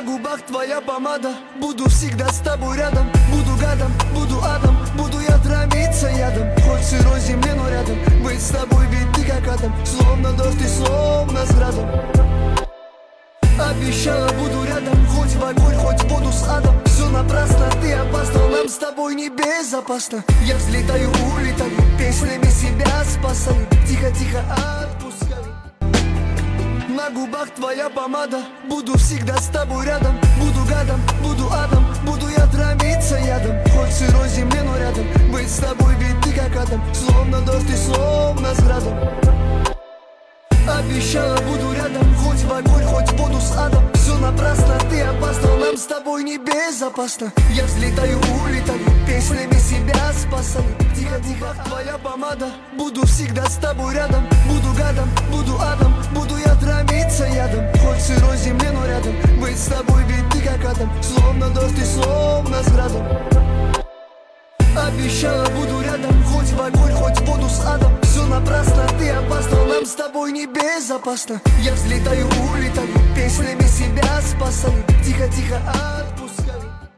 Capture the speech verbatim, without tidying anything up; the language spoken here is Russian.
губах твоя помада. Буду всегда с тобой рядом. Буду гадом, буду адом. Буду я травиться ядом. Хоть в сырой земле, но рядом. Быть с тобой, ведь ты как атом. Словно дождь и словно с градом. Обещала, буду рядом. Хоть в огонь, хоть в воду с адом. Все напрасно, ты опасна. Нам с тобой небезопасно. Я взлетаю, улетаю. Песнями себя спасаю. Тихо-тихо отпускаю. На губах твоя помада. Буду всегда с тобой рядом. Буду гадом, буду адом. Буду я травиться ядом. Хоть в сырой земле, но рядом. Быть с тобой, ведь ты как атом. Словно дождь и словно с градом. Обещала, буду рядом. Хоть в огонь, хоть в воду с адом. Все напрасно, ты опасна. Нам с тобой небезопасно. Я взлетаю, улетаю. Песнями себя спасаю. Тихо-тихо, твоя помада. Буду всегда с тобой рядом. Буду гадом, буду адом. Буду я травиться ядом. Хоть в сырой земле, но рядом. Быть с тобой, ведь ты как атом. Словно дождь и словно с градом. Обещала, буду рядом. Хоть в огонь, хоть в воду с адом. Все напрасно, ты опасна. Нам с тобой небезопасно. Я взлетаю, улетаю. Песнями себя спасаю. Тихо-тихо отпускаю.